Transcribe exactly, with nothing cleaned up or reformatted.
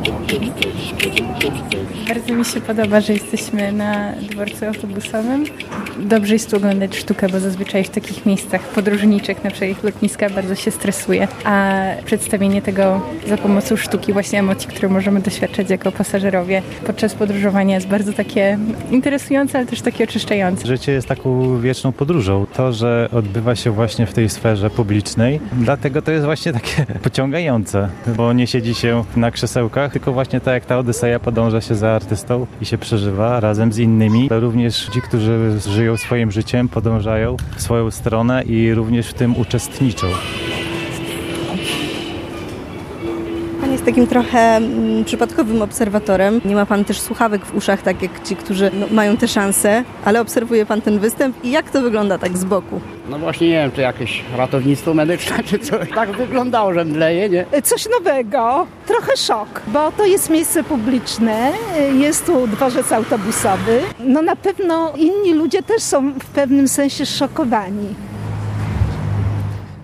Bardzo mi się podoba, że jesteśmy na dworcu autobusowym. Dobrze jest tu oglądać sztukę, bo zazwyczaj w takich miejscach podróżniczych, na przykład lotniska, bardzo się stresuje. A przedstawienie tego za pomocą sztuki, właśnie emocji, które możemy doświadczać jako pasażerowie podczas podróżowania, jest bardzo takie interesujące, ale też takie oczyszczające. Życie jest taką wieczną podróżą. To, że odbywa się właśnie w tej sferze publicznej, dlatego to jest właśnie takie pociągające, bo nie siedzi się na krzesełkach, tylko właśnie tak jak ta Odyseja podąża się za artystą i się przeżywa razem z innymi. To również ci, którzy żyją swoim życiem, podążają w swoją stronę i również w tym uczestniczą. Pan jest takim trochę mm, przypadkowym obserwatorem. Nie ma pan też słuchawek w uszach, tak jak ci, którzy no, mają tę szansę, ale obserwuje pan ten występ i jak to wygląda tak z boku? No właśnie nie wiem, czy jakieś ratownictwo medyczne, czy coś. Tak wyglądało, że mdleje, nie? Coś nowego, trochę szok, bo to jest miejsce publiczne, jest tu dworzec autobusowy. No na pewno inni ludzie też są w pewnym sensie szokowani.